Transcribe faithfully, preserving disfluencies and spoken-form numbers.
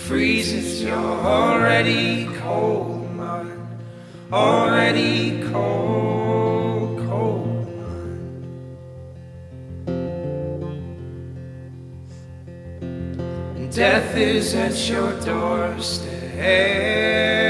freezes, you're already cold, mine. Already cold, cold mine. And death is at your doorstep.